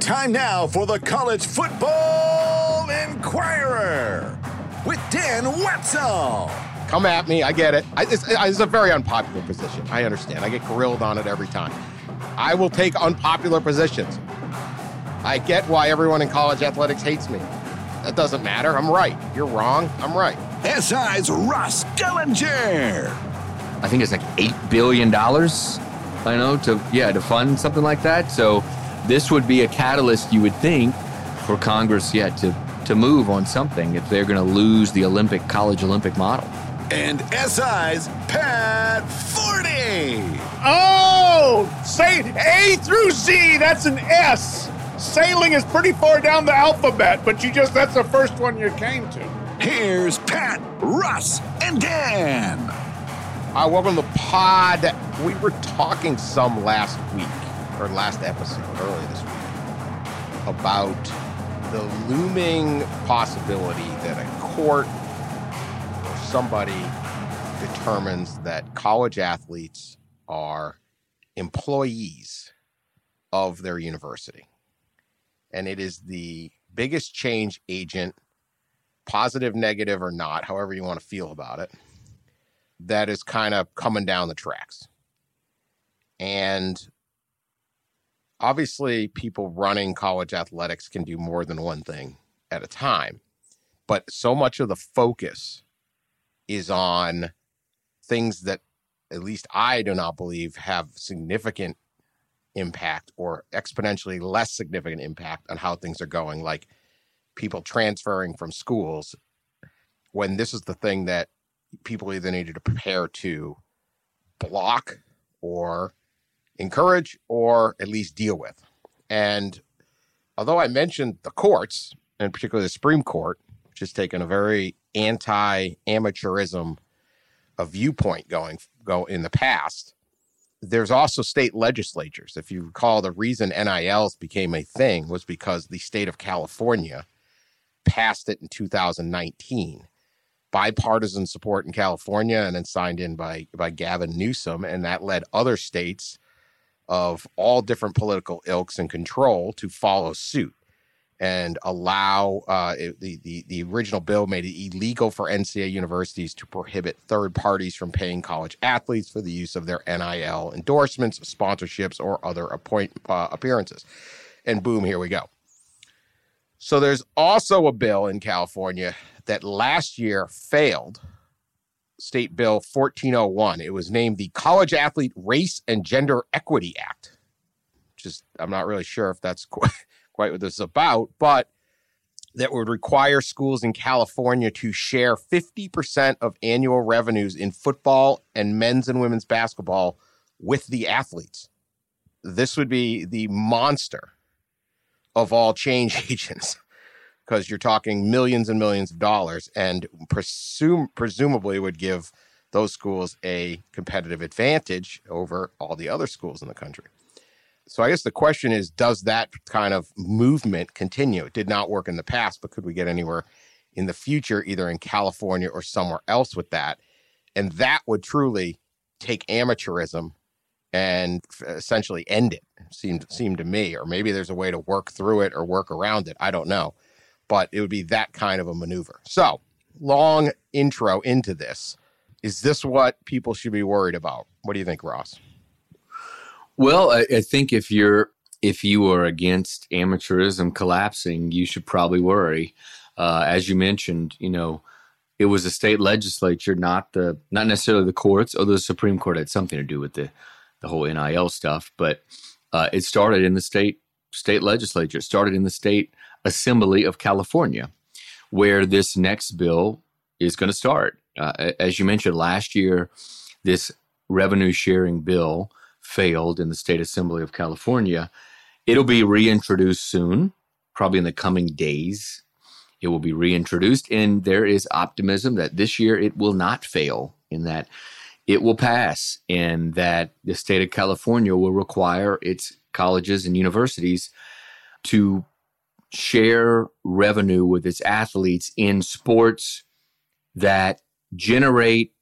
Time now for the College Football Inquirer with Dan Wetzel. Come at me. I get it. It's a very unpopular position. I understand. I get grilled on it every time. I will take unpopular positions. I get why everyone in college athletics hates me. That doesn't matter. I'm right. You're wrong. I'm right. SI's Ross Dellinger. I think it's like $8 billion, I know, to fund something like that. So this would be a catalyst, you would think, for Congress, to move on something if they're going to lose the college Olympic model. And SI's Pat Forty. Oh, say A through Z, that's an S. Sailing is pretty far down the alphabet, but that's the first one you came to. Here's Pat, Russ, and Dan. Welcome to the pod. We were talking some last week, or last episode, earlier this week, about the looming possibility that a court or somebody determines that college athletes are employees of their university. And it is the biggest change agent, positive, negative, or not, however you want to feel about it, that is kind of coming down the tracks. And obviously, people running college athletics can do more than one thing at a time. But so much of the focus is on things that, at least I do not believe, have significant impact or exponentially less significant impact on how things are going, like people transferring from schools, when this is the thing that people either needed to prepare to block or encourage or at least deal with. And although I mentioned the courts, and particularly the Supreme Court, which has taken a very anti-amateurism viewpoint go in the past, there's also state legislatures. If you recall, the reason NILs became a thing was because the state of California passed it in 2019. Bipartisan support in California, and then signed in by Gavin Newsom, and that led other states of all different political ilks and control to follow suit and allow the original bill made it illegal for NCAA universities to prohibit third parties from paying college athletes for the use of their NIL endorsements, sponsorships, or other appearances. And boom, here we go. So there's also a bill in California that last year failed, State Bill 1401. It was named the College Athlete Race and Gender Equity Act, which is, I'm not really sure if that's quite what this is about, but that would require schools in California to share 50% of annual revenues in football and men's and women's basketball with the athletes. This would be the monster of all change agents, because you're talking millions and millions of dollars, and presumably would give those schools a competitive advantage over all the other schools in the country. So I guess the question is, does that kind of movement continue? It did not work in the past, but could we get anywhere in the future, either in California or somewhere else with that? And that would truly take amateurism and essentially end it, seemed to me. Or maybe there's a way to work through it or work around it. I don't know. But it would be that kind of a maneuver. So, long intro into this. Is this what people should be worried about? What do you think, Ross? Well, I think if you are against amateurism collapsing, you should probably worry. As you mentioned, it was the state legislature, not necessarily the courts, although the Supreme Court had something to do with the whole NIL stuff. But it started in the state legislature. It started in the state Assembly of California, where this next bill is going to start. As you mentioned, last year, this revenue sharing bill failed in the State Assembly of California. It'll be reintroduced soon, probably in the coming days. It will be reintroduced, and there is optimism that this year it will not fail, in that it will pass, and that the state of California will require its colleges and universities to share revenue with its athletes in sports that generate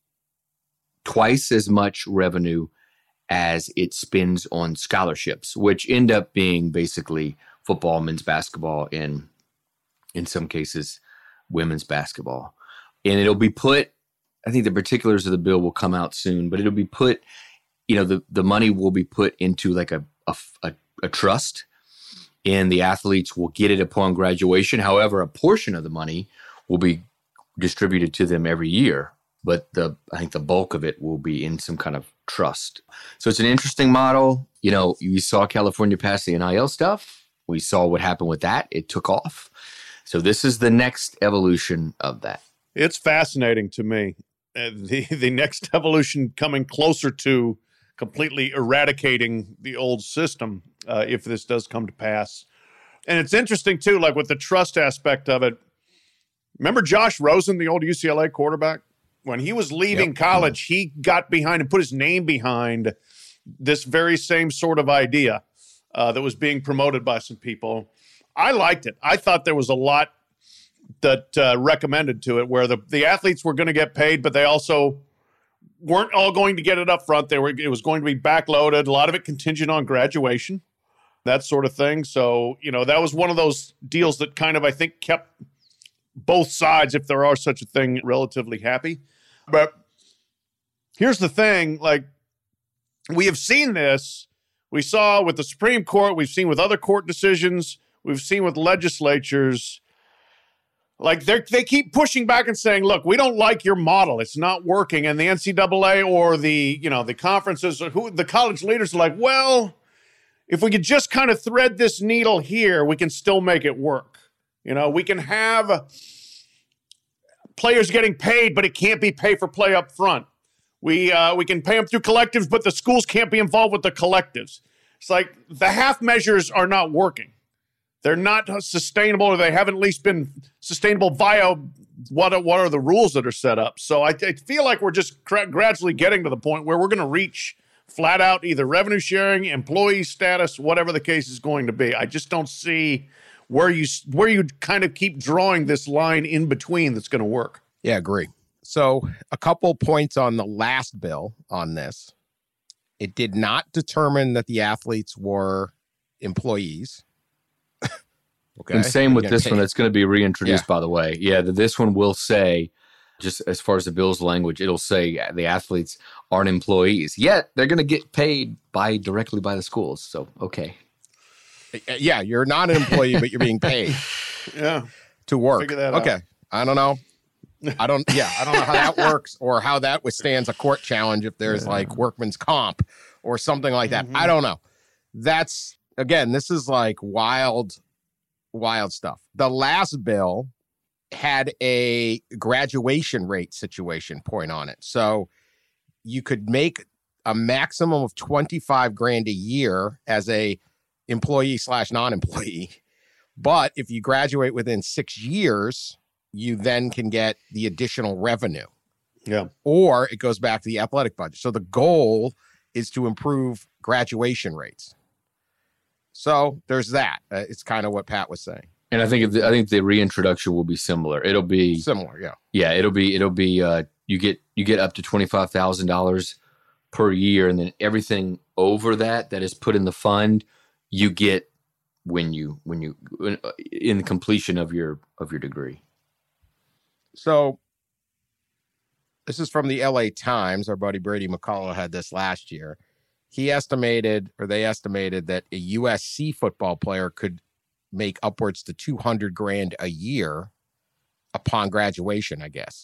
twice as much revenue as it spends on scholarships, which end up being basically football, men's basketball, and in some cases, women's basketball. And it'll be put, I think the particulars of the bill will come out soon, but it'll be put, the money will be put into like a trust, and the athletes will get it upon graduation. However, a portion of the money will be distributed to them every year, but I think the bulk of it will be in some kind of trust. So it's an interesting model. You saw California pass the NIL stuff. We saw what happened with that. It took off. So this is the next evolution of that. It's fascinating to me. The next evolution coming closer to completely eradicating the old system, if this does come to pass. And it's interesting, too, like with the trust aspect of it. Remember Josh Rosen, the old UCLA quarterback? When he was leaving college, he got behind and put his name behind this very same sort of idea that was being promoted by some people. I liked it. I thought there was a lot that recommended to it where the athletes were going to get paid, but they also weren't all going to get it up front. It was going to be backloaded, a lot of it contingent on graduation, that sort of thing. So, that was one of those deals that kind of, I think, kept both sides, if there are such a thing, relatively happy. But here's the thing, like, we have seen this. We saw with the Supreme Court, we've seen with other court decisions, we've seen with legislatures. Like, they keep pushing back and saying, look, we don't like your model. It's not working. And the NCAA or the conferences, or the college leaders are like, well, if we could just kind of thread this needle here, we can still make it work. We can have players getting paid, but it can't be pay for play up front. We can pay them through collectives, but the schools can't be involved with the collectives. It's like the half measures are not working. They're not sustainable, or they haven't at least been sustainable via what are the rules that are set up. So I feel like we're just gradually getting to the point where we're going to reach flat out either revenue sharing, employee status, whatever the case is going to be. I just don't see where you kind of keep drawing this line in between that's going to work. Yeah, agree. So a couple points on the last bill on this. It did not determine that the athletes were employees. Okay. And same with this one that's going to be reintroduced, by the way. Yeah, this one will say, just as far as the bill's language, it'll say the athletes aren't employees. Yet they're going to get paid directly by the schools. So, okay. Yeah, you're not an employee, but you're being paid to work. Figure that out. Okay. I don't know. I don't know how that works or how that withstands a court challenge if there's like workman's comp or something like that. I don't know. That's, again, this is like wild stuff. The last bill had a graduation rate situation point on it. So you could make a maximum of $25,000 a year as a employee / non-employee. But if you graduate within 6 years, you then can get the additional revenue. Yeah. Or it goes back to the athletic budget. So the goal is to improve graduation rates. So there's that. It's kind of what Pat was saying. And I think the reintroduction will be similar. It'll be similar, yeah. Yeah, it'll be you get up to $25,000 per year, and then everything over that is put in the fund, you get when you in the completion of your degree. So this is from the LA Times. Our buddy Brady McCullough had this last year. They estimated that a USC football player could make upwards to $200,000 a year upon graduation, I guess.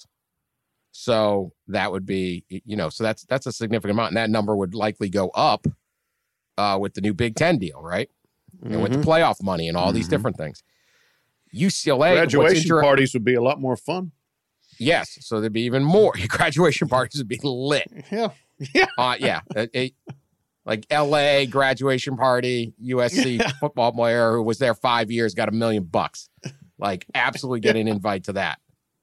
So that would be, so that's a significant amount. And that number would likely go up with the new Big Ten deal, right? And with the playoff money and all these different things. UCLA. Graduation parties would be a lot more fun. Yes. So there'd be even more. Graduation parties would be lit. Yeah. Yeah. Like LA graduation party, USC football player who was there 5 years, got $1 million. Like, absolutely get an invite to that.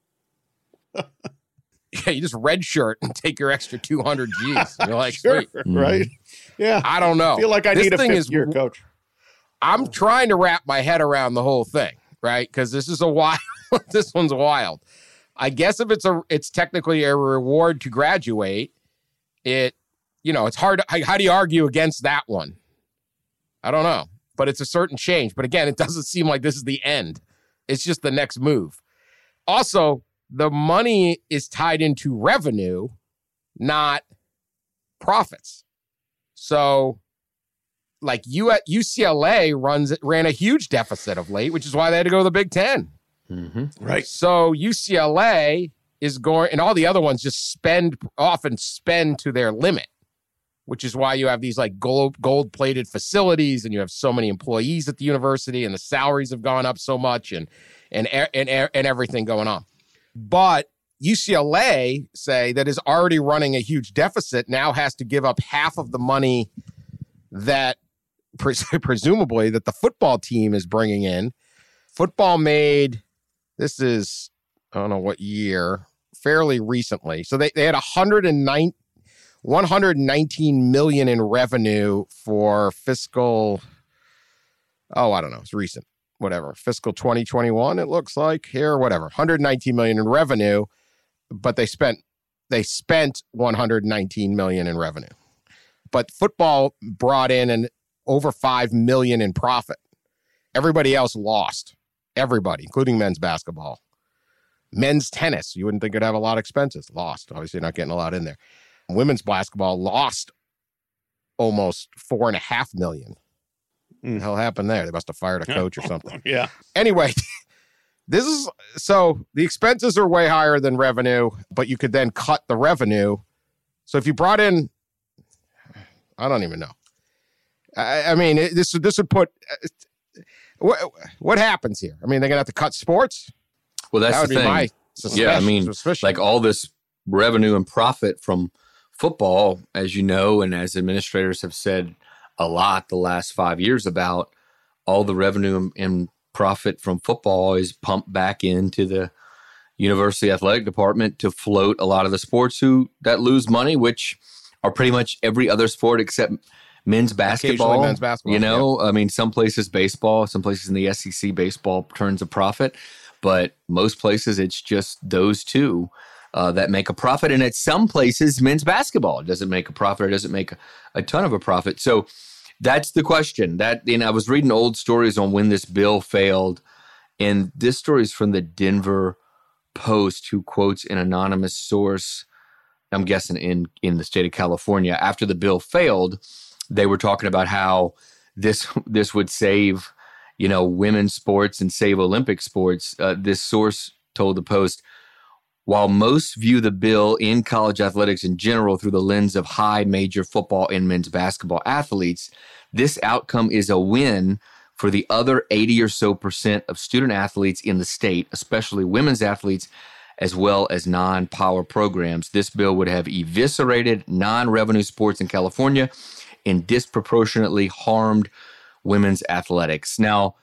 Yeah, you just red shirt and take your extra 200 G's. You're like, sure, sweet. Right? Yeah. I don't know. I feel like I need a fifth year coach. I'm trying to wrap my head around the whole thing, right? Because this is this one's wild. I guess if it's technically a reward to graduate, it's hard. How do you argue against that one? I don't know. but it's a certain change. But again, it doesn't seem like this is the end. It's just the next move. Also, the money is tied into revenue, not profits. So, like UCLA ran a huge deficit of late, which is why they had to go to the Big Ten. Mm-hmm. Right. So UCLA is going, and all the other ones just often spend to their limit, which is why you have these like gold-plated facilities, and you have so many employees at the university, and the salaries have gone up so much, and everything going on. But UCLA, say, that is already running a huge deficit, now has to give up half of the money that presumably that the football team is bringing in. Football made, this is, I don't know what year, fairly recently. So they had 119 million in revenue for fiscal, I don't know, it's recent, whatever, fiscal 2021, it looks like here, whatever, 119 million in revenue, but they spent 119 million in revenue. But football brought in over 5 million in profit. Everybody else lost. Everybody, including men's basketball. Men's tennis, you wouldn't think it'd have a lot of expenses. Lost. Obviously not getting a lot in there. Women's basketball lost almost 4.5 million. What the hell happened there? They must have fired a coach or something. Yeah. Anyway, so the expenses are way higher than revenue, but you could then cut the revenue. So if you brought in, I don't even know. I mean, this would put, what happens here? I mean, they're going to have to cut sports? Well, that's the thing. My suspicion. Yeah, I mean, like all this revenue and profit from football, as you know, and as administrators have said a lot the last 5 years about, all the revenue and profit from football is pumped back into the university athletic department to float a lot of the sports that lose money, which are pretty much every other sport except men's basketball. Men's basketball. You know, I mean, some places baseball, some places in the SEC baseball turns a profit, but most places it's just those two that make a profit. And at some places, men's basketball doesn't make a profit or doesn't make a ton of a profit. So that's the question. I was reading old stories on when this bill failed, and this story is from the Denver Post, who quotes an anonymous source, I'm guessing in the state of California. After the bill failed, they were talking about how this would save, women's sports and save Olympic sports. This source told the Post, while most view the bill in college athletics in general through the lens of high major football and men's basketball athletes, this outcome is a win for the other 80 or so % of student athletes in the state, especially women's athletes, as well as non-power programs. This bill would have eviscerated non-revenue sports in California and disproportionately harmed women's athletics. Now,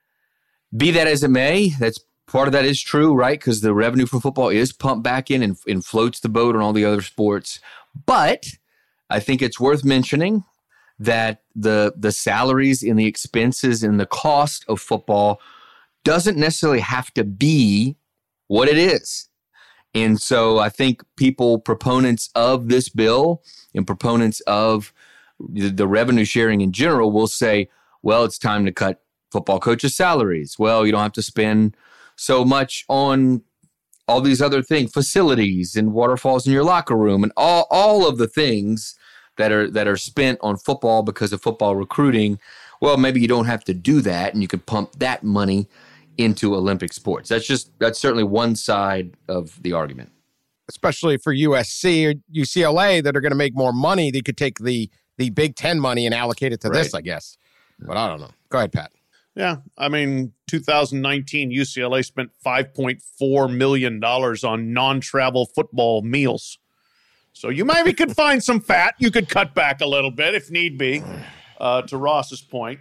be that as it may, part of that is true, right? Because the revenue from football is pumped back in and floats the boat on all the other sports. But I think it's worth mentioning that the salaries and the expenses and the cost of football doesn't necessarily have to be what it is. And so I think proponents of this bill and proponents of the revenue sharing in general will say, well, it's time to cut football coaches' salaries. Well, you don't have to spend so much on all these other things, facilities and waterfalls in your locker room and all of the things that are spent on football because of football recruiting. Well, maybe you don't have to do that, and you can pump that money into Olympic sports. That's certainly one side of the argument. Especially for USC or UCLA that are going to make more money, they could take the Big Ten money and allocate it to this, I guess. But I don't know. Go ahead, Pat. Yeah, I mean, 2019, UCLA spent $5.4 million on non-travel football meals. So you maybe could find some fat. You could cut back a little bit if need be, to Ross's point.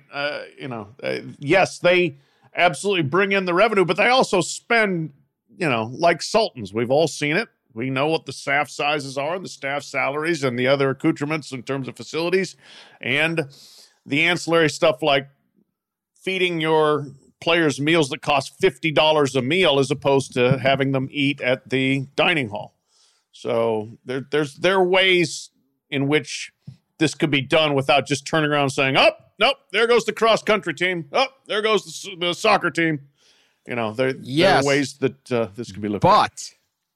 Yes, they absolutely bring in the revenue, but they also spend, like sultans. We've all seen it. We know what the staff sizes are, the staff salaries, and the other accoutrements in terms of facilities, and the ancillary stuff like feeding your players meals that cost $50 a meal as opposed to having them eat at the dining hall. So there are ways in which this could be done without just turning around and saying, nope, there goes the cross country team. Oh, there goes the soccer team. You know, there are ways that this can be looked at. But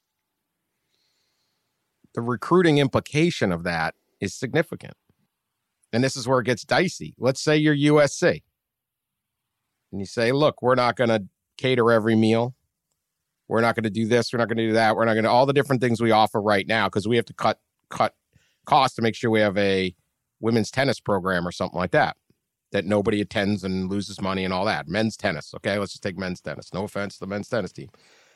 the recruiting implication of that is significant. And this is where it gets dicey. Let's say you're USC. And you say, look, we're not going to cater every meal. We're not going to do this. We're not going to do that. We're not going to all the different things we offer right now because we have to cut costs to make sure we have a women's tennis program or something like that nobody attends and loses money and all that. Men's tennis. Okay, let's just take men's tennis. No offense to the men's tennis team.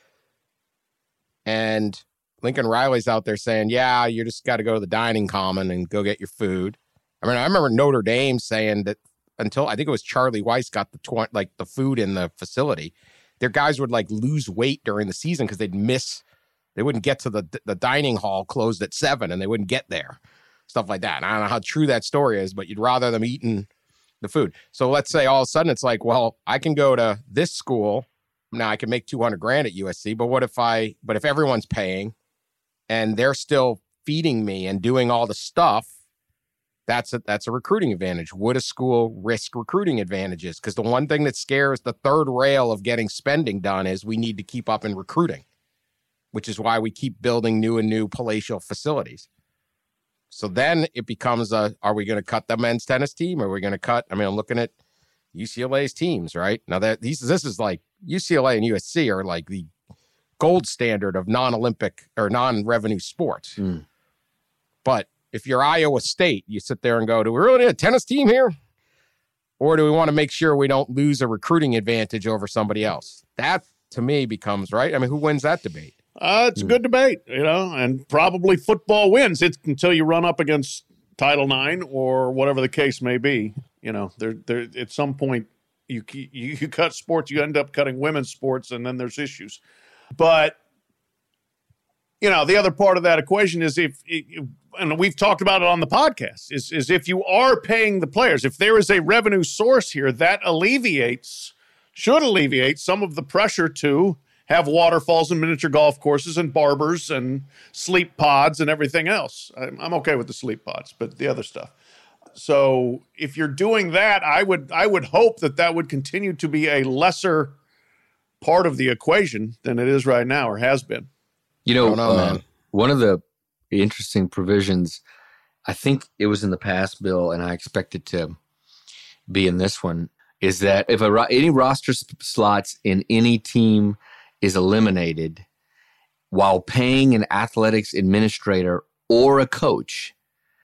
And Lincoln Riley's out there saying, yeah, you just got to go to the dining common and go get your food. I mean, I remember Notre Dame saying that until I think it was Charlie Weiss got the food in the facility, their guys would like lose weight during the season because they wouldn't get to the dining hall closed at 7 and they wouldn't get there. Stuff like that. And I don't know how true that story is, but you'd rather them eating the food. So let's say all of a sudden it's like, well, I can go to this school. Now I can make $200,000 at USC, but if everyone's paying and they're still feeding me and doing all the stuff, that's a recruiting advantage. Would a school risk recruiting advantages? Because the one thing that scares the third rail of getting spending done is we need to keep up in recruiting, which is why we keep building new and new palatial facilities. So then it becomes are we going to cut the men's tennis team? Or are we going to cut? I mean, I'm looking at UCLA's teams, right? Now that this is like UCLA and USC are like the gold standard of non-Olympic or non-revenue sports. Mm. But if you're Iowa State, you sit there and go, do we really need a tennis team here? Or do we want to make sure we don't lose a recruiting advantage over somebody else? That, to me, becomes, right? I mean, who wins that debate? It's a good debate, and probably football wins until you run up against Title IX or whatever the case may be. There at some point you cut sports, you end up cutting women's sports, and then there's issues. But the other part of that equation is and we've talked about it on the podcast, is if you are paying the players, if there is a revenue source here, that should alleviate some of the pressure to have waterfalls and miniature golf courses and barbers and sleep pods and everything else. I'm okay with the sleep pods, but the other stuff. So if you're doing that, I would hope that would continue to be a lesser part of the equation than it is right now or has been. One of the interesting provisions, I think it was in the past bill, and I expect it to be in this one, is that if any roster slots in any team is eliminated while paying an athletics administrator or a coach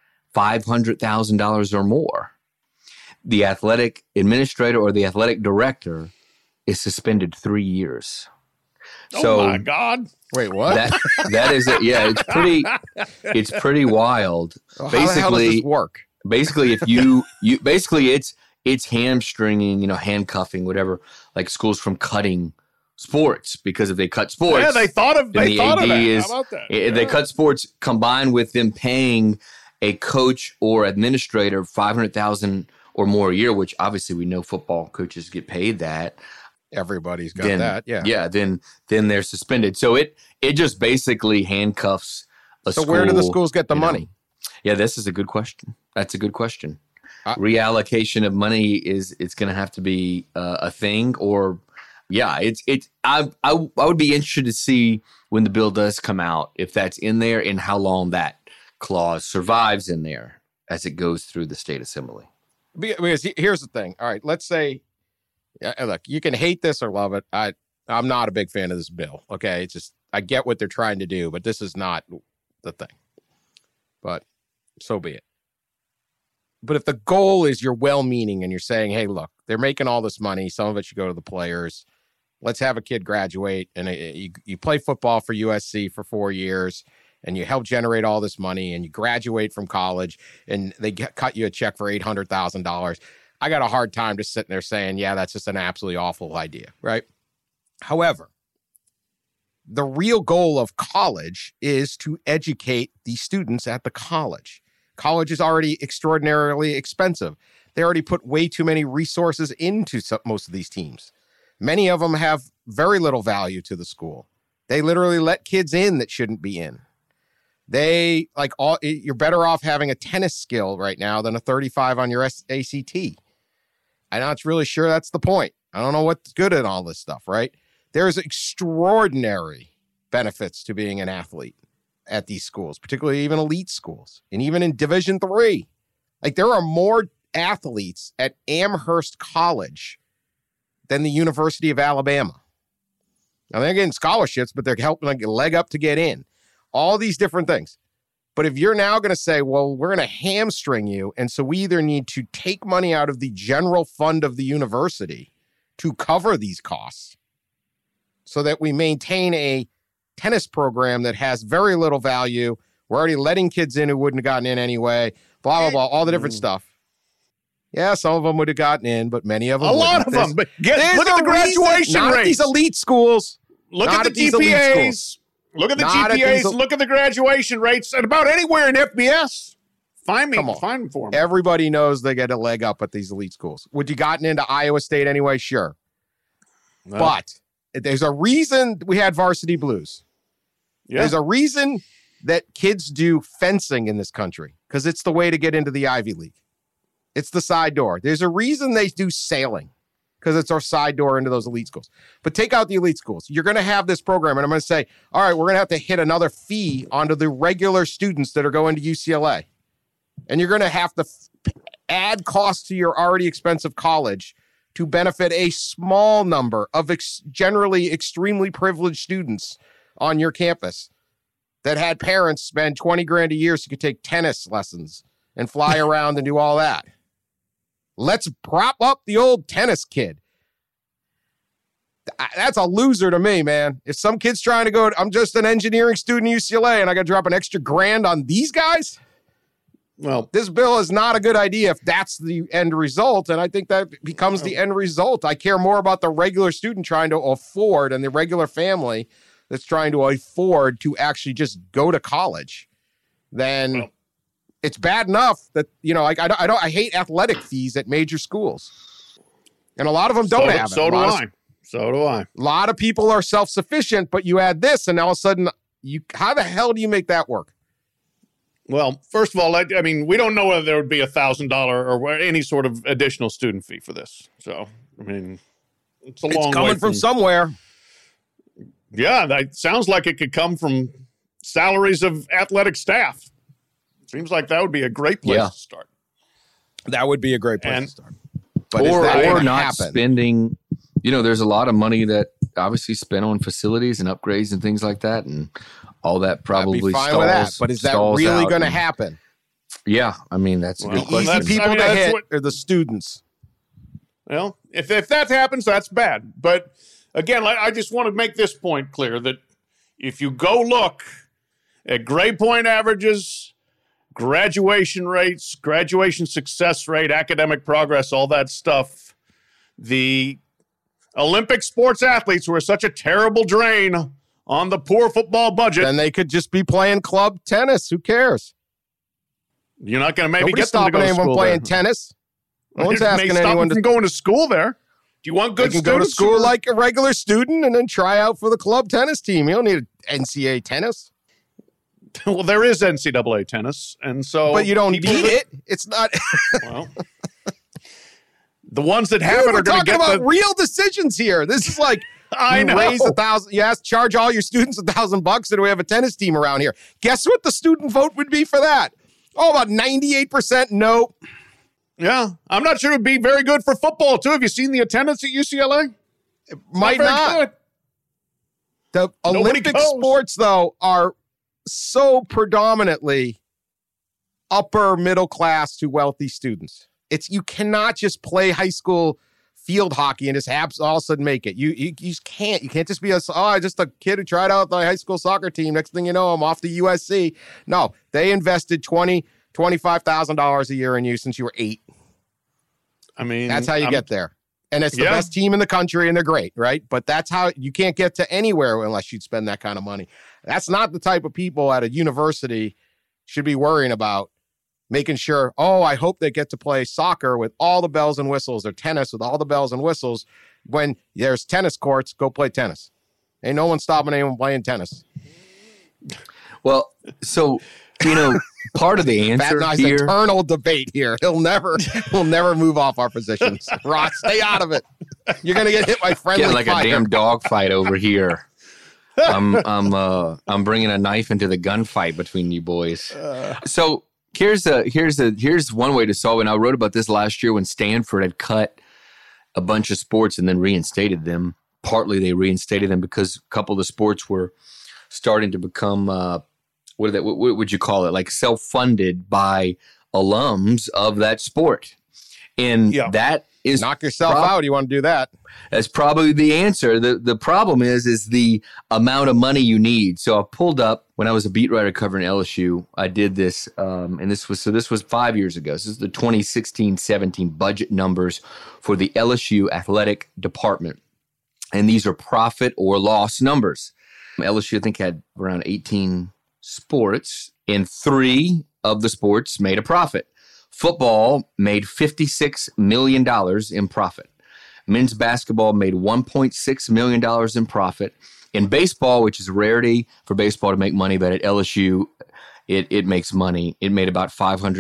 $500,000 or more, the athletic administrator or the athletic director is suspended 3 years. Oh my God! Wait, what? That is it. Yeah, it's pretty wild. Well, how the hell does this work? Basically, if you basically it's hamstringing, handcuffing, whatever, like schools from cutting sports, because if they cut sports, yeah, they thought of that. How about that? They cut sports combined with them paying a coach or administrator $500,000 or more a year, which obviously we know football coaches get paid that. Everybody's got that, yeah. Yeah, then they're suspended. So it just basically handcuffs a school. So where do the schools get the money? Yeah, this is a good question. That's a good question. Reallocation of money it's going to have to be a thing, or I would be interested to see when the bill does come out if that's in there and how long that clause survives in there as it goes through the state assembly. Because here's the thing. All right, let's say, look, you can hate this or love it. I'm not a big fan of this bill. Okay, it's just I get what they're trying to do, but this is not the thing. But so be it. But if the goal is you're well-meaning and you're saying, hey, look, they're making all this money, some of it should go to the players. Let's have a kid graduate and you play football for USC for 4 years and you help generate all this money and you graduate from college and they cut you a check for $800,000. I got a hard time just sitting there saying, yeah, that's just an absolutely awful idea, right? However, the real goal of college is to educate the students at the college. College is already extraordinarily expensive. They already put way too many resources into most of these teams. Many of them have very little value to the school. They literally let kids in that shouldn't be in. You're better off having a tennis skill right now than a 35 on your ACT. I'm not really sure that's the point. I don't know what's good in all this stuff, right? There's extraordinary benefits to being an athlete at these schools, particularly even elite schools, and even in Division III. Like, there are more athletes at Amherst College than the University of Alabama. Now, they're getting scholarships, but they're helping like a leg up to get in. All these different things. But if you're now going to say, well, we're going to hamstring you, and so we either need to take money out of the general fund of the university to cover these costs so that we maintain a tennis program that has very little value. We're already letting kids in who wouldn't have gotten in anyway, blah, blah, blah, all the different stuff. Yeah, some of them would have gotten in, but many of them wouldn't. A lot of them. But look at the graduation not rates. At these elite schools. Look at the GPAs. Look at the GPAs. Look at the graduation rates. And about anywhere in FBS. Find them for them. Everybody knows they get a leg up at these elite schools. Would you gotten into Iowa State anyway? Sure. No. But there's a reason we had varsity blues. Yeah. There's a reason that kids do fencing in this country, because it's the way to get into the Ivy League. It's the side door. There's a reason they do sailing, because it's our side door into those elite schools. But take out the elite schools. You're going to have this program, and I'm going to say, all right, we're going to have to hit another fee onto the regular students that are going to UCLA. And you're going to have to add costs to your already expensive college to benefit a small number of generally extremely privileged students on your campus that had parents spend $20,000 a year so you could take tennis lessons and fly around and do all that. Let's prop up the old tennis kid. That's a loser to me, man. If some kid's trying to go, I'm just an engineering student at UCLA and I got to drop an extra $1,000 on these guys. Well, this bill is not a good idea if that's the end result. And I think that becomes the end result. I care more about the regular student trying to afford and the regular family that's trying to afford to actually just go to college than it's bad enough that, you know, like I hate athletic fees at major schools. And a lot of them don't have it. So do I. A lot of people are self-sufficient, but you add this and all of a sudden, how the hell do you make that work? Well, first of all, I mean, we don't know whether there would be $1,000 or any sort of additional student fee for this. So, I mean, it's a long way. It's coming from somewhere. Yeah, that sounds like it could come from salaries of athletic staff. Seems like that would be a great place to start. That would be a great place to start. But or not spending, you know, there's a lot of money that obviously spent on facilities and upgrades and things like that, and all that probably I'd be fine stalls, with that. But is that really going to happen? Yeah, I mean, that's a good question. The easy people to hit are the students. Well, if that happens, that's bad. But again, I just want to make this point clear that if you go look at grade point averages, graduation rates, graduation success rate, academic progress, all that stuff, the Olympic sports athletes who are such a terrible drain on the poor football budget. Then they could just be playing club tennis. Who cares? You're not going to maybe get them to go to school anyone playing tennis. No one's asking anyone from going to school there. Do you want good students? They can go to school like a regular student and then try out for the club tennis team. You don't need NCAA tennis. Well, there is NCAA tennis, and so... But you don't need it. It's not... Well... The ones that have it are going to get about real decisions here. This is like I know. Raise $1,000. Yes, charge all your students $1,000, and we have a tennis team around here. Guess what the student vote would be for that? Oh, about 98% no. Yeah, I'm not sure it would be very good for football too. Have you seen the attendance at UCLA? It might not. The Olympic sports though are so predominantly upper middle class to wealthy students. You cannot just play high school field hockey and just all of a sudden make it. You just can't. You can't just be just a kid who tried out the high school soccer team. Next thing you know, I'm off to USC. No, they invested $25,000 a year in you since you were 8. I mean, that's how you get there. And it's the best team in the country, and they're great, right? But that's how you can't get to anywhere unless you'd spend that kind of money. That's not the type of people at a university should be worrying about making sure, I hope they get to play soccer with all the bells and whistles, or tennis with all the bells and whistles. When there's tennis courts, go play tennis. Ain't no one stopping anyone playing tennis. Well, so, part of the Pat answer and I's here. eternal debate here. We'll never move off our positions. Ross, stay out of it. You're gonna get hit by friendly Getting like fire. a damn dog fight over here. I'm bringing a knife into the gunfight between you boys. So here's one way to solve it. And I wrote about this last year when Stanford had cut a bunch of sports and then reinstated them. Partly they reinstated them because a couple of the sports were starting to become what would you call it? Like self-funded by alums of that sport. And that is knock yourself out. You want to do that? That's probably the answer. The problem is the amount of money you need. So I pulled up when I was a beat writer covering LSU. I did this, and this was 5 years ago. This is the 2016-17 budget numbers for the LSU athletic department, and these are profit or loss numbers. LSU, I think, had around 18 sports, and 3 of the sports made a profit. Football made $56 million in profit. Men's basketball made $1.6 million in profit. In baseball, which is a rarity for baseball to make money, but at LSU, it makes money. It made about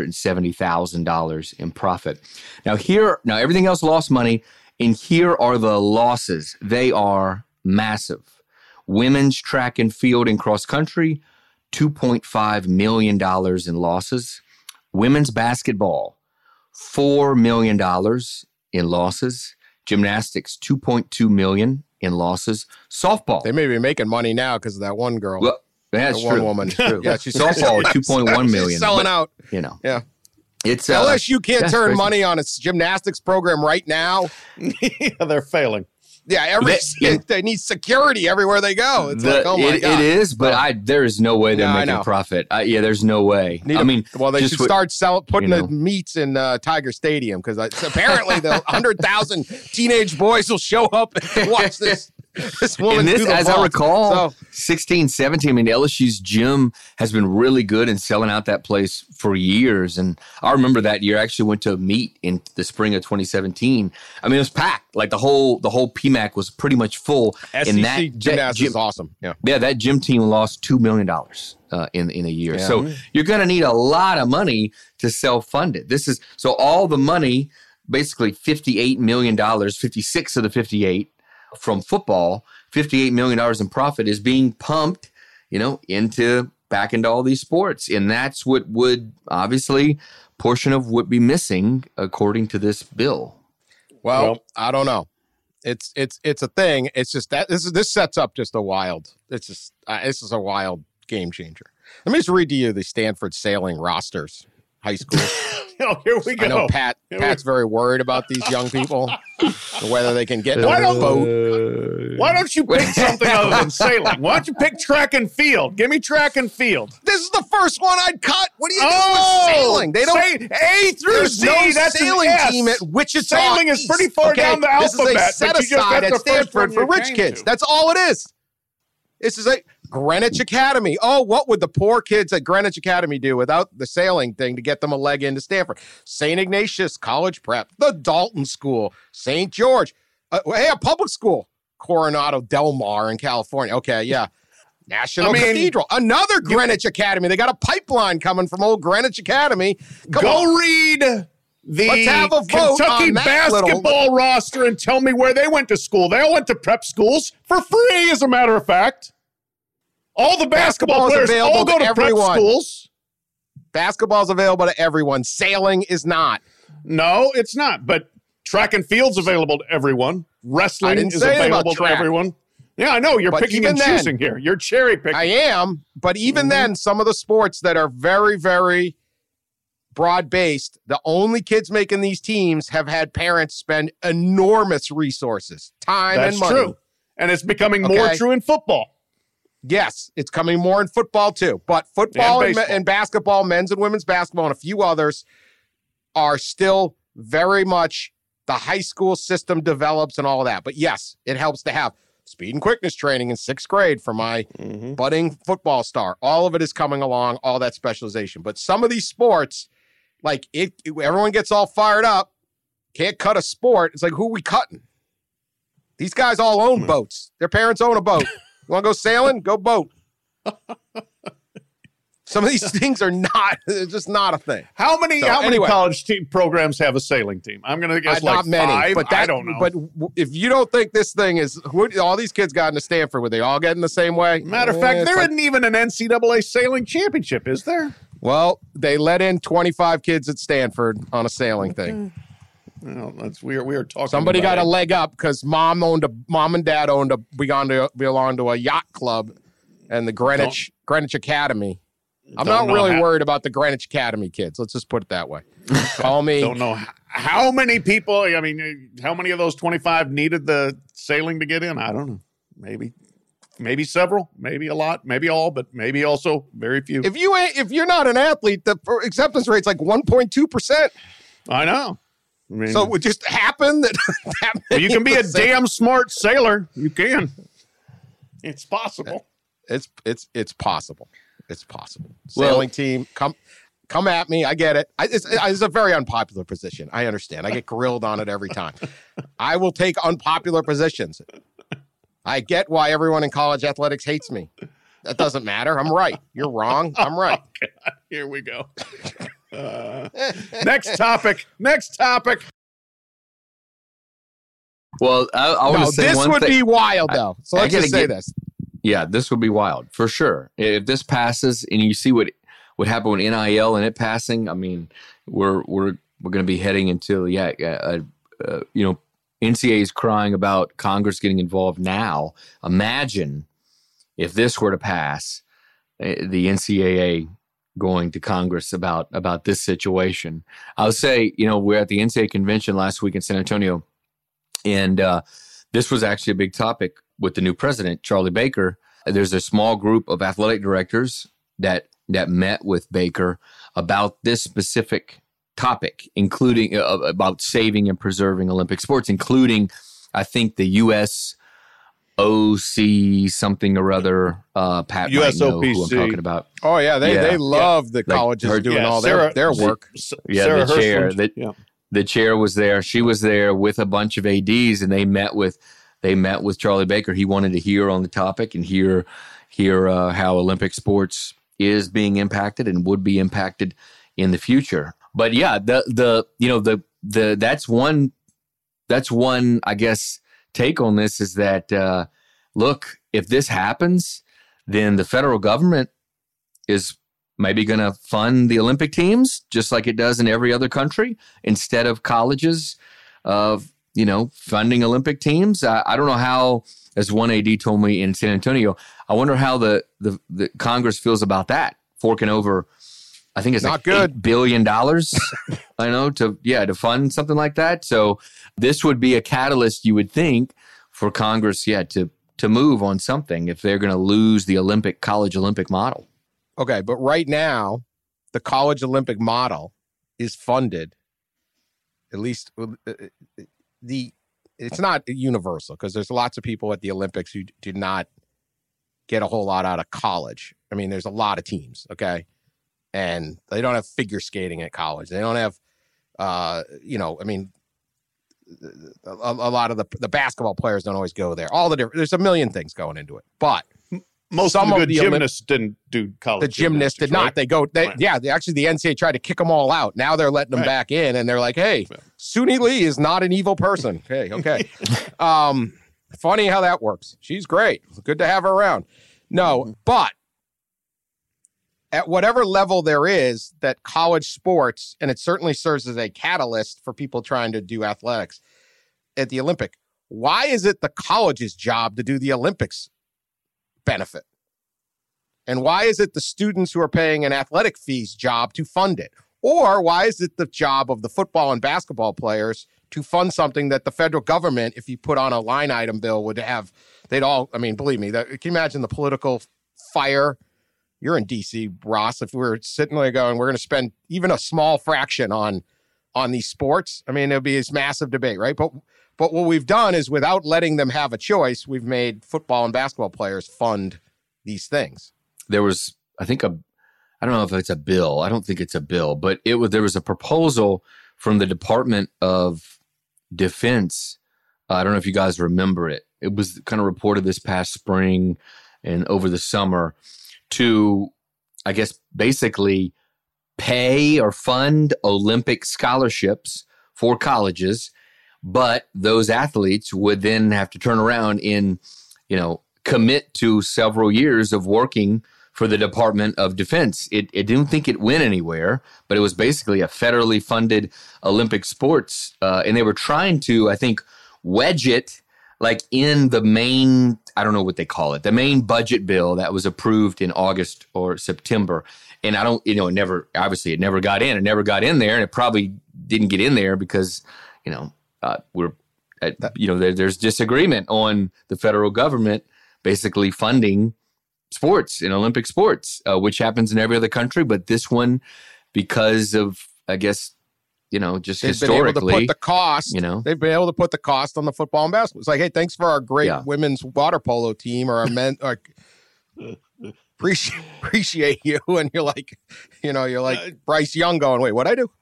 $570,000 in profit. Now everything else lost money, and here are the losses. They are massive. Women's track and field and cross country, $2.5 million in losses. Women's basketball, $4 million in losses. Gymnastics, $2.2 million in losses. Softball. They may be making money now because of that one girl. Well, that's that one true. woman. True. Yeah, she's softball, $2.1 million. She's selling out. You know. Yeah. It's LSU can't turn crazy. money on its gymnastics program right now. Yeah, they're failing. Yeah, they need security everywhere they go. It's like, oh my God. It is, but there is no way they're making a profit. There's no way. They should start putting the meets in Tiger Stadium because apparently the 100,000 teenage boys will show up and watch this woman do the as vault. I recall, 16, 17, I mean, LSU's gym has been really good in selling out that place for years. And I remember that year I actually went to a meet in the spring of 2017. I mean, it was packed. Like the whole PMAC was pretty much full. SEC and that gymnastics is awesome. Yeah, that gym team lost $2 million in a year. Yeah. So you're going to need a lot of money to self-fund it. So all the money, basically $58 million, 56 of the 58 from football, $58 million in profit is being pumped, back into all these sports. And that's what would obviously portion of what be missing according to this bill. Well, I don't know. It's a thing. It's just that this sets up just a wild. It's just this is a wild game changer. Let me just read to you the Stanford sailing rosters, high school. Here we go. I know Pat's very worried about these young people, whether they can get in a boat. Why don't you pick something other than sailing? Why don't you pick track and field? Give me track and field. This is the first one I'd cut. What are you doing with sailing? They don't A through Z. No that's sailing an S. team at Wichita. Sailing is pretty far down the alphabet. This is a set aside at Stanford for rich kids. That's all it is. This is a Greenwich Academy. Oh, what would the poor kids at Greenwich Academy do without the sailing thing to get them a leg into Stanford? St. Ignatius College Prep, the Dalton School, St. George, a public school, Coronado Del Mar in California. Okay, yeah. National Cathedral, another Greenwich Academy. They got a pipeline coming from old Greenwich Academy. Read Let's have a vote Kentucky on that basketball roster and tell me where they went to school. They all went to prep schools for free, as a matter of fact. All the basketball players all go to prep schools. Basketball's available to everyone. Sailing is not. No, it's not. But track and field's available to everyone. Wrestling is available to everyone. Yeah, I know. You're picking and choosing here. You're cherry picking. I am. But even then, some of the sports that are very, very broad-based, the only kids making these teams have had parents spend enormous resources, time and money. That's true. And it's becoming more true in football. Yes, it's coming more in football too. But football and basketball, men's and women's basketball, and a few others are still very much the high school system develops and all of that. But yes, it helps to have speed and quickness training in 6th grade for my budding football star. All of it is coming along, all that specialization. But some of these sports, like everyone gets all fired up, can't cut a sport. It's like, who are we cutting? These guys all own boats. Their parents own a boat. You want to go sailing? Go boat. Some of these things are not, they're just not a thing. How many anyway, college team programs have a sailing team? I'm going to guess like not many, 5. but I don't know. But if you don't think this thing is, all these kids got into Stanford, were they all getting the same way? Matter of fact, there isn't even an NCAA sailing championship, is there? Well, they let in 25 kids at Stanford on a sailing thing. Well, we are talking. Somebody about got a leg up because mom and dad belonged to a yacht club and the Greenwich Academy. I'm not really worried about the Greenwich Academy kids. Let's just put it that way. Call me. Don't know how many people. I mean, how many of those 25 needed the sailing to get in? I don't know. Maybe several, maybe a lot, maybe all, but maybe also very few. If you're not an athlete, the acceptance rate's like 1.2%. I know. I mean, so it would just happen that well, you can be a damn smart sailor. You can. It's possible. It's possible. It's possible. Sailing team, come at me. I get it. It's a very unpopular position. I understand. I get grilled on it every time. I will take unpopular positions. I get why everyone in college athletics hates me. That doesn't matter. I'm right. You're wrong. I'm right. Oh, God. Here we go. Next topic. Well, I want to say this would be wild, though. So let's just say this. Yeah, this would be wild for sure. If this passes, and you see what happened with NIL and it passing, I mean, we're going to be heading into NCAA is crying about Congress getting involved now. Imagine if this were to pass, the NCAA going to Congress about this situation. I'll say, we're at the NCAA convention last week in San Antonio, and this was actually a big topic with the new president, Charlie Baker. There's a small group of athletic directors that met with Baker about this specific topic, including about saving and preserving Olympic sports, including, I think, the USOC something or other. Pat might know who I'm talking about. Oh yeah, they love the colleges doing all their work. The chair, the chair was there. She was there with a bunch of ADs, and they met with Charlie Baker. He wanted to hear on the topic and hear how Olympic sports is being impacted and would be impacted in the future. But yeah, that's one I guess take on this is that look, if this happens, then the federal government is maybe going to fund the Olympic teams just like it does in every other country instead of colleges funding Olympic teams. I don't know how, as one AD told me in San Antonio, I wonder how the Congress feels about that, forking over, I think it's not like good. $8 billion, I know, to fund something like that. So this would be a catalyst, you would think, for Congress, to move on something if they're going to lose the college Olympic model. Okay, but right now, the college Olympic model is funded, at least it's not universal because there's lots of people at the Olympics who do not get a whole lot out of college. I mean, there's a lot of teams, okay? And they don't have figure skating at college. They don't have, a lot of the basketball players don't always go there. There's a million things going into it. But most of the good gymnasts didn't do college. The gymnasts did not. Right? Actually, the NCAA tried to kick them all out. Now they're letting them back in, and they're like, hey, Suni Lee is not an evil person. Okay. Funny how that works. She's great. Good to have her around. No, but at whatever level there is that college sports, and it certainly serves as a catalyst for people trying to do athletics at the Olympic, why is it the college's job to do the Olympics benefit? And why is it the students who are paying an athletic fees job to fund it? Or why is it the job of the football and basketball players to fund something that the federal government, if you put on a line item bill, would have, believe me, can you imagine the political fire? You're in D.C., Ross. If we were sitting there going, we're going to spend even a small fraction on these sports, I mean, it'll be this massive debate, right? But what we've done is, without letting them have a choice, we've made football and basketball players fund these things. There was, I think, I don't know if it's a bill. I don't think it's a bill, but there was a proposal from the Department of Defense. I don't know if you guys remember it. It was kind of reported this past spring and over the summer to I guess, basically pay or fund Olympic scholarships for colleges, but those athletes would then have to turn around and, commit to several years of working for the Department of Defense. It didn't think it went anywhere, but it was basically a federally funded Olympic sports. And they were trying to, I think, wedge it like in the main, I don't know what they call it, the main budget bill that was approved in August or September. And I don't, it never got in. It never got in there. And it probably didn't get in there because, there's disagreement on the federal government basically funding sports in Olympic sports, which happens in every other country. But this one, because of, I guess, just they've historically, been able to put the cost, they've been able to put the cost on the football and basketball. It's like, hey, thanks for our great women's water polo team or our men. Appreciate you. And you're like, Bryce Young going, wait, what'd I do?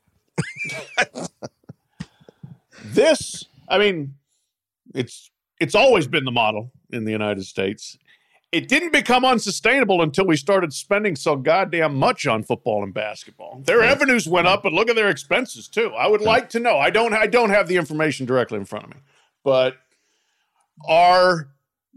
It's always been the model in the United States. It didn't become unsustainable until we started spending so goddamn much on football and basketball. Their revenues went up, but look at their expenses too. I would like to know. I don't have the information directly in front of me, but are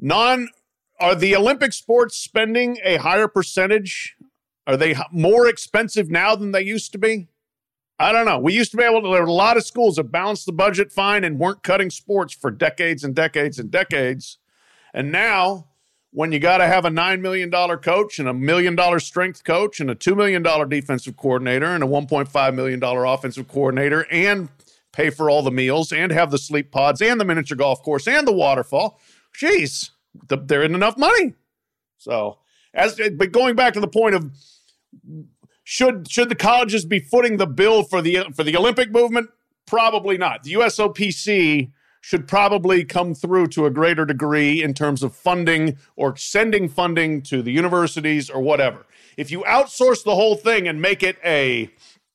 the Olympic sports spending a higher percentage? Are they more expensive now than they used to be? I don't know. We used to be able to, there were a lot of schools that balanced the budget fine and weren't cutting sports for decades and decades and decades. And now, when you got to have a $9 million coach and a $1 million strength coach and a $2 million defensive coordinator and a $1.5 million offensive coordinator and pay for all the meals and have the sleep pods and the miniature golf course and the waterfall, geez, there isn't enough money. So, but going back to the point of, should the colleges be footing the bill for the Olympic movement? Probably not. The USOPC should probably come through to a greater degree in terms of funding or sending funding to the universities or whatever. If you outsource the whole thing and make it a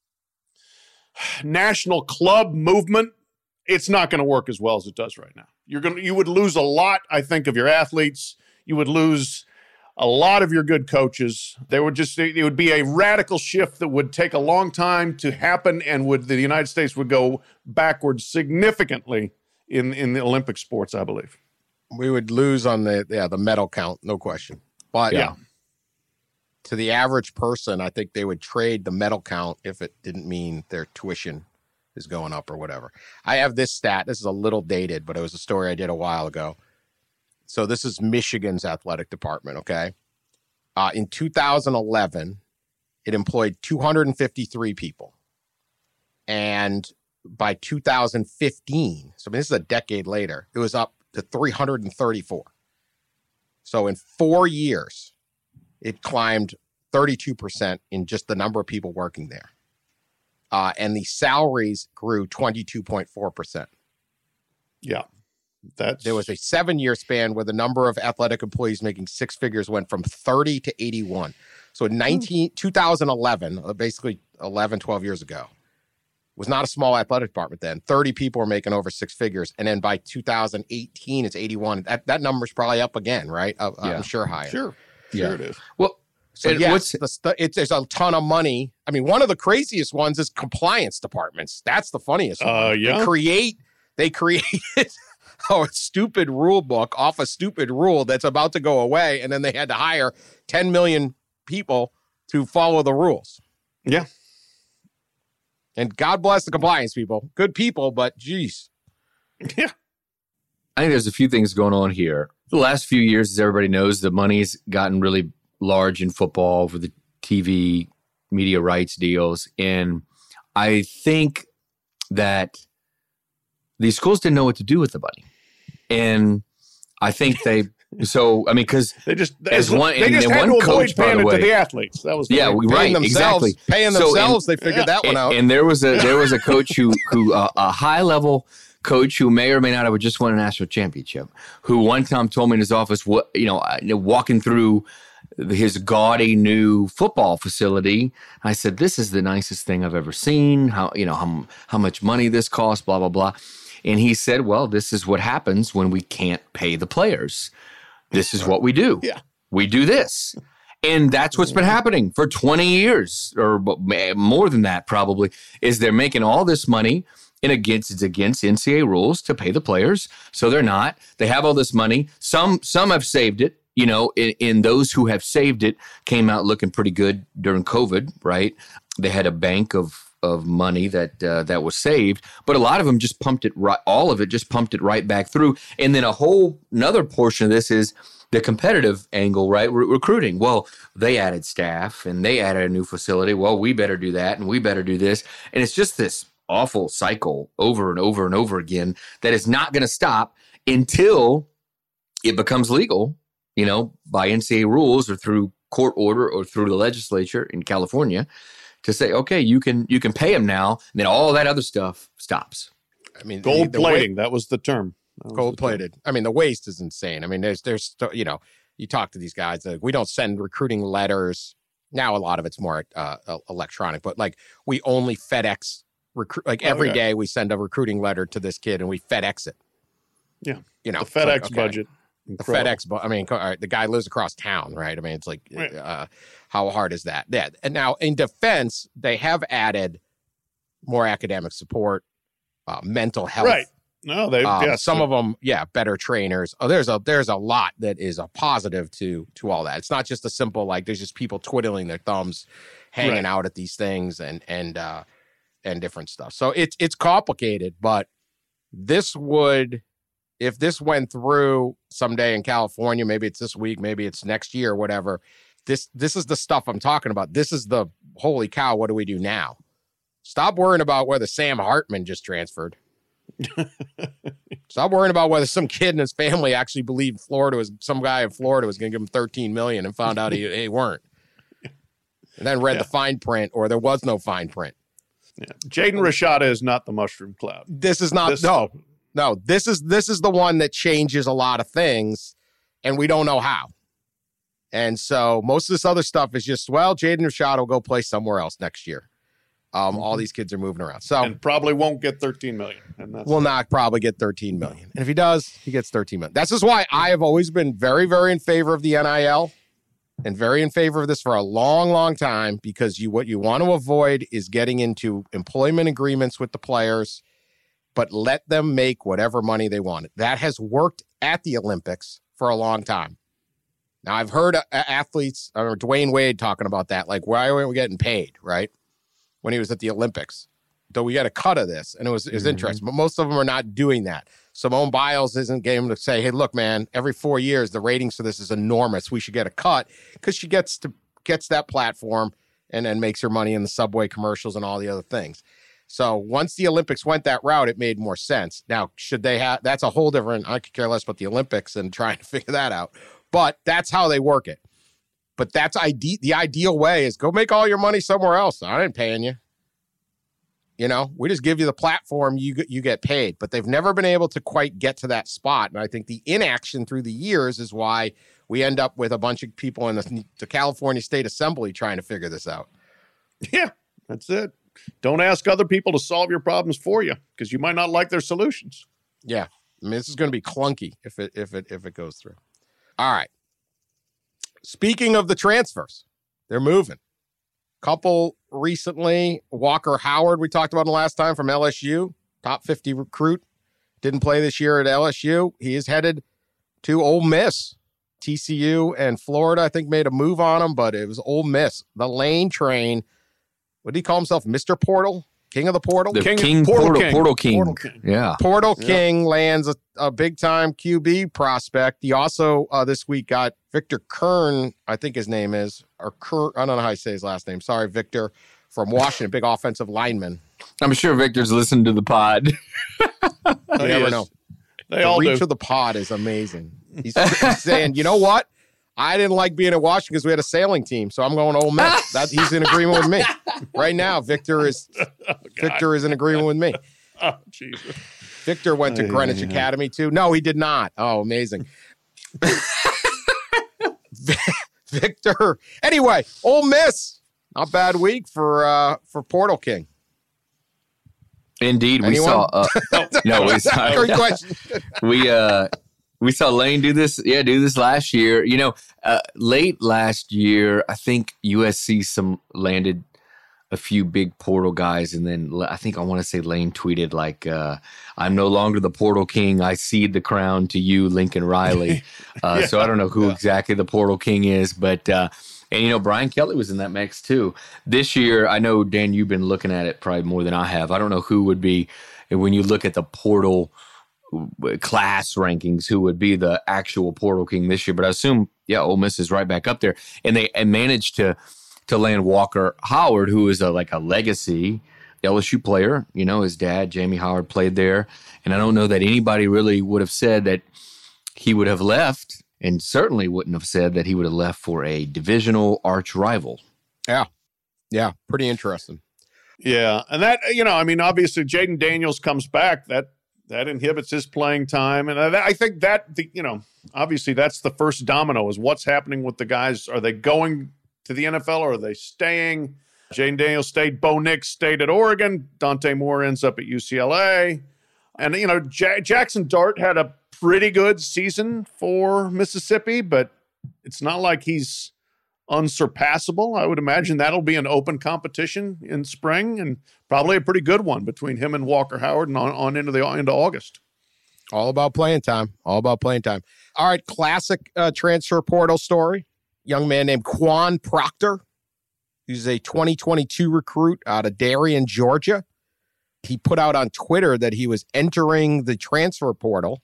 national club movement, it's not going to work as well as it does right now. You would lose a lot, I think, of your athletes. You would lose a lot of your good coaches. It would be a radical shift that would take a long time to happen, and the United States would go backwards significantly in the Olympic sports, I believe. We would lose on the medal count, no question. But to the average person, I think they would trade the medal count if it didn't mean their tuition is going up or whatever. I have this stat. This is a little dated, but it was a story I did a while ago. So this is Michigan's athletic department, okay? In 2011, it employed 253 people. And by 2015, so this is a decade later, it was up to 334. So in 4 years, it climbed 32% in just the number of people working there. And the salaries grew 22.4%. Yeah. There was a 7-year span where the number of athletic employees making six figures went from 30 to 81. So in 2011, basically 12 years ago, was not a small athletic department then. 30 people were making over six figures. And then by 2018, it's 81. That number's probably up again, right? I'm sure higher. Sure it is. Well, so yes, there's a ton of money. I mean, one of the craziest ones is compliance departments. That's the funniest one. They created a stupid rule book off a stupid rule that's about to go away, and then they had to hire 10 million people to follow the rules. Yeah. And God bless the compliance people. Good people, but geez. Yeah. I think there's a few things going on here. The last few years, as everybody knows, the money's gotten really large in football for the TV media rights deals. And I think that these schools didn't know what to do with the money. And I think because they just had to avoid paying it to the athletes. That was right, exactly. Paying themselves, they figured that one out. And there was a coach who a high level coach who may or may not have just won a national championship, who one time told me in his office, walking through his gaudy new football facility, I said, "This is the nicest thing I've ever seen. How much money this costs, blah blah blah." And he said, "Well, this is what happens when we can't pay the players. This is what we do. Yeah. We do this." And that's what's been happening for 20 years or more than that, probably, is they're making all this money and it's against NCAA rules to pay the players. So they're not. They have all this money. Some have saved it. You know, in those who have saved it came out looking pretty good during COVID, right? They had a bank of money that was saved, but a lot of them just pumped it right. All of it just pumped it right back through. And then another portion of this is the competitive angle, right? Recruiting. Well, they added staff and they added a new facility. Well, we better do that and we better do this. And it's just this awful cycle over and over and over again that is not going to stop until it becomes legal, you know, by NCAA rules or through court order or through the legislature in California to say, okay, you can pay them now. And then all that other stuff stops. I mean, gold plating, that was the term. Gold plated. I mean, the waste is insane. I mean, there's you know, you talk to these guys, we don't send recruiting letters. Now a lot of it's more electronic, but like we only FedEx recruit. Like every day we send a recruiting letter to this kid and we FedEx it. Yeah, you know, the FedEx budget. Incredible. The FedEx, I mean, the guy lives across town, right? I mean, it's like, how hard is that? Yeah. And now in defense, they have added more academic support, mental health. Right. No, they some of them, better trainers. Oh, there's a lot that is a positive to all that. It's not just a simple like there's just people twiddling their thumbs, hanging out at these things and different stuff. So it's complicated, but if this went through someday in California, maybe it's this week, maybe it's next year, whatever. This is the stuff I'm talking about. This is the holy cow. What do we do now? Stop worrying about whether Sam Hartman just transferred. Stop worrying about whether some kid in his family actually believed some guy in Florida was going to give him $13 million and found out he weren't. And then read the fine print, or there was no fine print. Yeah. Jaden Rashada is not the mushroom cloud. This is not. No, this is the one that changes a lot of things, and we don't know how. And so most of this other stuff is just, Jaden Rashada will go play somewhere else next year. All these kids are moving around. So and probably won't get $13 million. And will not probably get $13 million. And if he does, he gets $13 million. That's just why I have always been very, very in favor of the NIL and very in favor of this for a long, long time, because what you want to avoid is getting into employment agreements with the players, but let them make whatever money they want. That has worked at the Olympics for a long time. Now, I've heard athletes, or Dwayne Wade talking about that, like, why aren't we getting paid, right? When he was at the Olympics. Though we got a cut of this, and it was interesting, but most of them are not doing that. Simone Biles isn't game to say, hey, look, man, every 4 years, the ratings for this is enormous. We should get a cut, because she gets that platform and then makes her money in the Subway commercials and all the other things. So once the Olympics went that route, it made more sense. Now, should they have, that's a whole different, I could care less about the Olympics and trying to figure that out. But that's how they work it. But that's the ideal way is go make all your money somewhere else. I ain't paying you. You know, we just give you the platform, you get paid. But they've never been able to quite get to that spot. And I think the inaction through the years is why we end up with a bunch of people in the California State Assembly trying to figure this out. Yeah, that's it. Don't ask other people to solve your problems for you, because you might not like their solutions. Yeah. I mean, this is going to be clunky if it goes through. All right. Speaking of the transfers, they're moving. Couple recently, Walker Howard, we talked about him last time, from LSU, top 50 recruit, didn't play this year at LSU. He is headed to Ole Miss. TCU and Florida, I think, made a move on him, but it was Ole Miss. The Lane Train. What did he call himself? Mr. Portal? King of the Portal? The King Portal King. King. Yeah. Portal King lands a big-time QB prospect. He also, this week, got Victor Kern, I think his name is, or Kern, I don't know how you say his last name. Sorry, Victor, from Washington, big offensive lineman. I'm sure Victor's listened to the pod. You never know. They all do. The reach of the pod is amazing. He's saying, you know what? I didn't like being at Washington because we had a sailing team, so I'm going to Ole Miss. He's in agreement with me. Right now, Victor is in agreement with me. Oh, Jesus. Victor went to Greenwich Academy, too. No, he did not. Oh, amazing. Victor. Anyway, Ole Miss. Not bad week for Portal King. Indeed. Anyone? We saw. No, we saw. Great question. We saw Lane do this last year. Late last year, I think USC landed a few big portal guys, and then I want to say Lane tweeted like, "I'm no longer the portal king. I cede the crown to you, Lincoln Riley." So I don't know who exactly the portal king is, but and Brian Kelly was in that mix too. This year, I know Dan, you've been looking at it probably more than I have. I don't know who would be, when you look at the portal class rankings, who would be the actual portal king this year, but I assume Ole Miss is right back up there, and they managed to land Walker Howard, who is a legacy LSU player. His dad, Jamie Howard, played there. And I don't know that anybody really would have said that he would have left, and certainly wouldn't have said that he would have left for a divisional arch rival. Yeah. Yeah. Pretty interesting. Yeah. And that, obviously Jaden Daniels comes back. That inhibits his playing time. And I think that, obviously that's the first domino, is what's happening with the guys. Are they going to the NFL, or are they staying? Jaden Daniels stayed. Bo Nix stayed at Oregon. Dante Moore ends up at UCLA. And, Jackson Dart had a pretty good season for Mississippi, but it's not like he's unsurpassable. I would imagine that'll be an open competition in spring, and probably a pretty good one between him and Walker Howard and on into August. All about playing time. All right, classic transfer portal story. Young man named Quan Proctor. He's a 2022 recruit out of Darien, Georgia. He put out on Twitter that he was entering the transfer portal.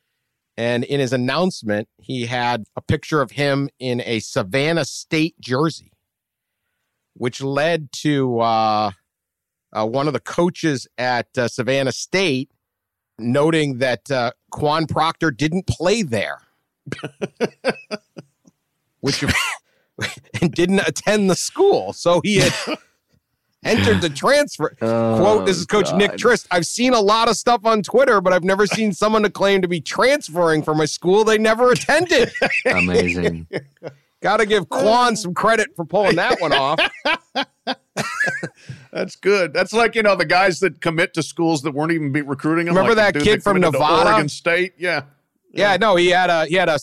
And in his announcement, he had a picture of him in a Savannah State jersey, which led to one of the coaches at Savannah State noting that Quan Proctor didn't play there. And didn't attend the school. So he had entered the transfer. Quote, this is Coach Nick Trist. I've seen a lot of stuff on Twitter, but I've never seen someone to claim to be transferring from a school they never attended. Amazing. Got to give Quan some credit for pulling that one off. That's good. That's like, the guys that commit to schools that weren't even recruiting them. Remember like that kid from Nevada? Oregon State? Yeah. Yeah, no, he had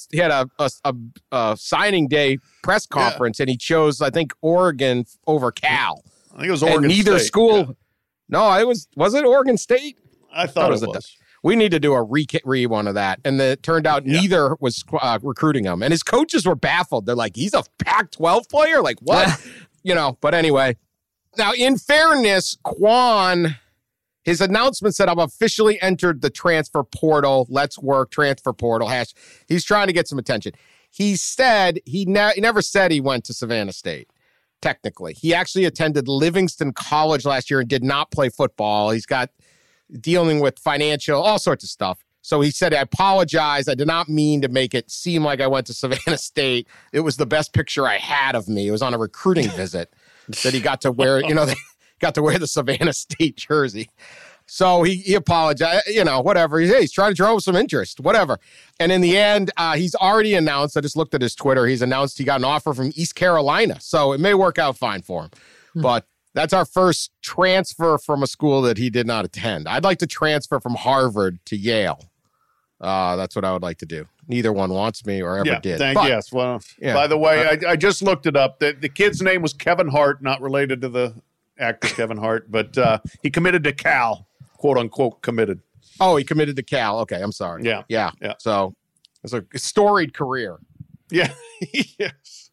a signing day press conference, and he chose, I think, Oregon over Cal. I think it was Oregon and neither State. School. Yeah. No, was it Oregon State? I thought it was. We need to do a re one of that. And it turned out neither was recruiting him. And his coaches were baffled. They're like, he's a Pac-12 player? Like, what? But anyway. Now, in fairness, Quan, his announcement said, I've officially entered the transfer portal. Let's work, transfer portal. He's trying to get some attention. He said he never said he went to Savannah State, technically. He actually attended Livingston College last year and did not play football. He's got dealing with financial, all sorts of stuff. So he said, I apologize. I did not mean to make it seem like I went to Savannah State. It was the best picture I had of me. It was on a recruiting visit that he got to wear, they got to wear the Savannah State jersey. So he apologized, whatever. He's trying to draw some interest, whatever. And in the end, he's already announced, I just looked at his Twitter, he's announced he got an offer from East Carolina. So it may work out fine for him. But that's our first transfer from a school that he did not attend. I'd like to transfer from Harvard to Yale. That's what I would like to do. Neither one wants me or ever did. Yes. Well, by the way, I just looked it up. The kid's name was Kevin Hart, not related to the actor Kevin Hart, but he committed to Cal, quote unquote committed. Oh, he committed to Cal. Okay, I'm sorry. Yeah. So it's a storied career. Yeah. Yes.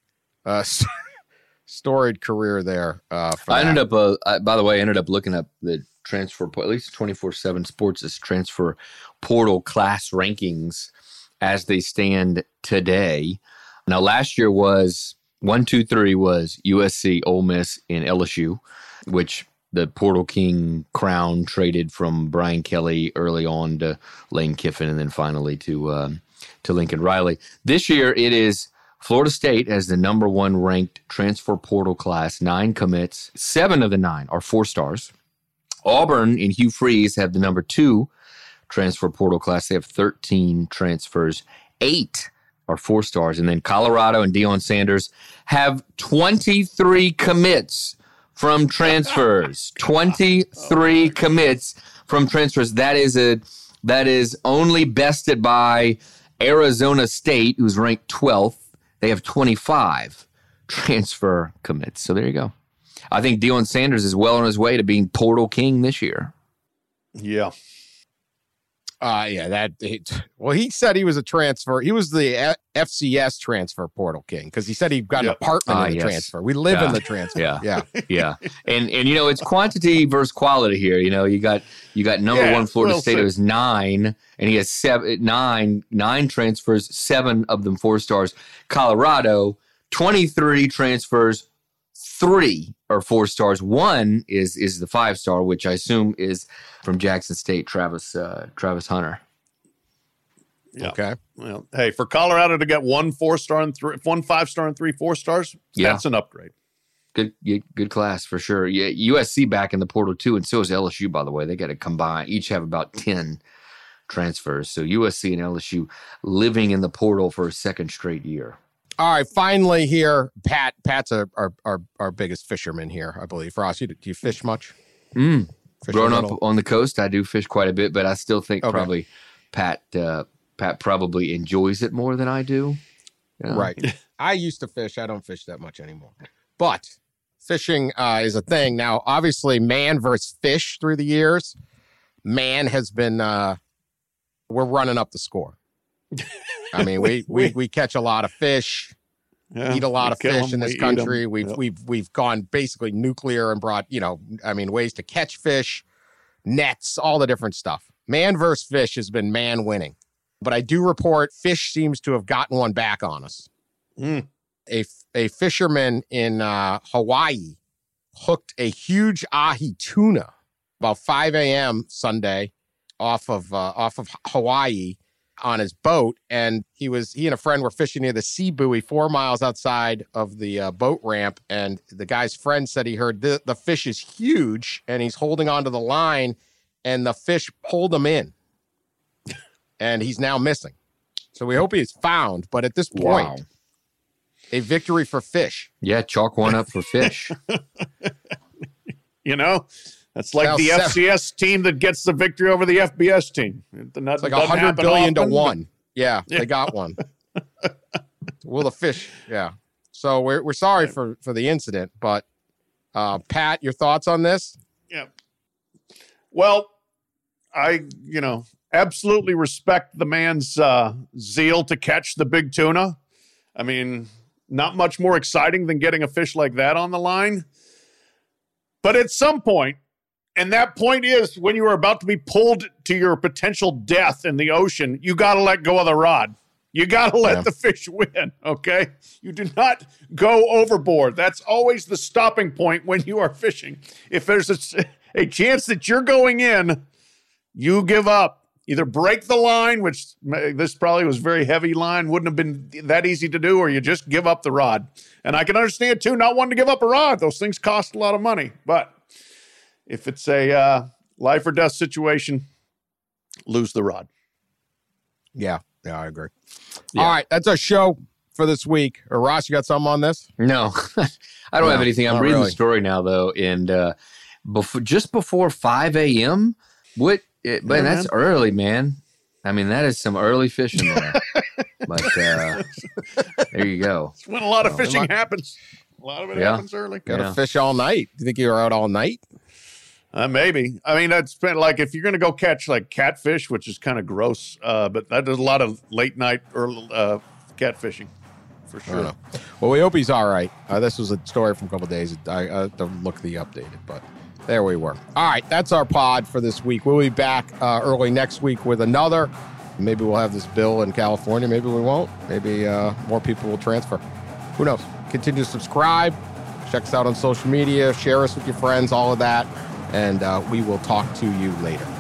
Storied career there. I ended up, by the way, looking up the transfer, at least 24/7 Sports' transfer portal class rankings as they stand today. Now, last year was 1, 2, 3 was USC, Ole Miss, and LSU, which the portal king crown traded from Brian Kelly early on to Lane Kiffin and then finally to Lincoln Riley. This year, it is Florida State as the number 1 ranked transfer portal class, 9 commits. 7 of the 9 are 4 stars. Auburn and Hugh Freeze have the number 2 transfer portal class. They have 13 transfers. 8 are 4 stars. And then Colorado and Deion Sanders have 23 commits from transfers. 23 commits from transfers. That is That is only bested by Arizona State, who's ranked 12th. They have 25 transfer commits. So there you go. I think Deion Sanders is well on his way to being portal king this year. Yeah. He said he was a transfer. He was the FCS transfer portal king because he said he got an apartment in the transfer. We live in the transfer. Yeah. And it's quantity versus quality here. You got number one Florida State. It was 9, and he has 9 transfers, 7 of them 4 stars. Colorado, 23 transfers, 3 are 4 stars. 1 is the 5-star, which I assume is from Jackson State, Travis Hunter. Yeah. Okay. Well, hey, for Colorado to get 1 4-star and 1 5-star and 3 4-stars, that's an upgrade. Good class for sure. Yeah, USC back in the portal too, and so is LSU. By the way, they got to combine. Each have about 10 transfers. So USC and LSU living in the portal for a second straight year. All right, finally here, Pat's our biggest fisherman here, I believe. Ross, do you fish much? Growing up on the coast, I do fish quite a bit, but I still think probably Pat probably enjoys it more than I do. Right. I used to fish. I don't fish that much anymore. But fishing is a thing. Now, obviously, man versus fish through the years. Man has been, we're running up the score. I mean, we catch a lot of fish, eat a lot of fish in this country. We've gone basically nuclear and brought, ways to catch fish, nets, all the different stuff. Man versus fish has been man winning. But I do report fish seems to have gotten one back on us. A fisherman in Hawaii hooked a huge ahi tuna about 5 a.m. Sunday off of Hawaii on his boat, and he and a friend were fishing near the sea buoy 4 miles outside of the boat ramp, and the guy's friend said he heard the fish is huge, and he's holding onto the line, and the fish pulled him in, and he's now missing. So we hope he's found, but at this point, a victory for fish. Yeah, chalk one up for fish. That's like the FCS team that gets the victory over the FBS team. It's like $100 billion to 1. Yeah, they got one. Well, the fish, yeah. So we're sorry for the incident, but Pat, your thoughts on this? Yeah. Well, I absolutely respect the man's zeal to catch the big tuna. I mean, not much more exciting than getting a fish like that on the line. But at some point, and that point is when you are about to be pulled to your potential death in the ocean, you got to let go of the rod. You got to let the fish win, okay? You do not go overboard. That's always the stopping point when you are fishing. If there's a chance that you're going in, you give up. Either break the line, which this probably was very heavy line, wouldn't have been that easy to do, or you just give up the rod. And I can understand, too, not wanting to give up a rod. Those things cost a lot of money. But if it's a life or death situation, lose the rod. Yeah, I agree. Yeah. All right, that's our show for this week. Ross, you got something on this? No, I don't have anything. I'm reading the story now, though, and just before 5 a.m., man, that's early, man. I mean, that is some early fishing there. But there you go. It's when a lot of fishing happens. A lot of it happens early. Got to fish all night. Do you think you were out all night? Maybe. I mean, that's been like if you're going to go catch like catfish, which is kind of gross, but that does a lot of late night or catfishing for sure. Well, we hope he's all right. This was a story from a couple of days. I have to look the updated, but there we were. All right, that's our pod for this week. We'll be back early next week with another. Maybe we'll have this bill in California. Maybe we won't. Maybe more people will transfer. Who knows? Continue to subscribe. Check us out on social media. Share us with your friends, all of that. And we will talk to you later.